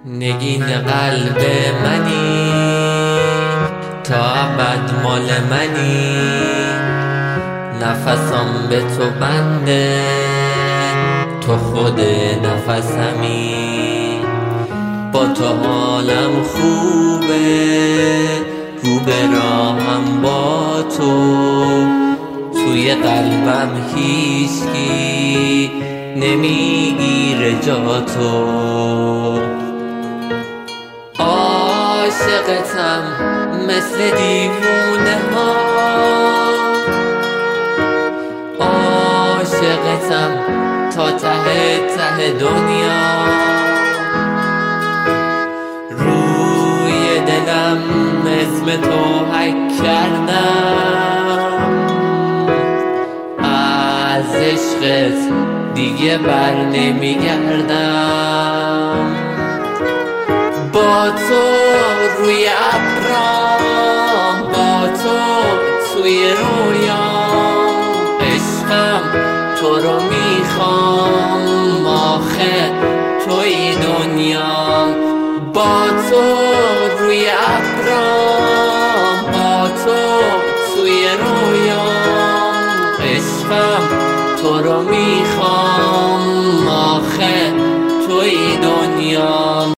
نگین قلب منی، تا ابد مال منی. نفسم به تو بنده، تو خود نفسمی. با تو حالم خوبه، رو به راهم با تو. توی قلبم هیچکی نمیگیره جا تو. عاشقتم مثل دیوونه ها، عاشقتم تا ته ته دنیا. روی دلم اسم تو حک کردم، از عشقت دیگه بر نمیگردم. با تو روی ابرام، با تو توی رویام. عشقم تو رو میخوام، آخه توی دنیام. با تو روی ابرام، با تو توی رویام. عشقم تو رو میخوام، آخه توی دنیام.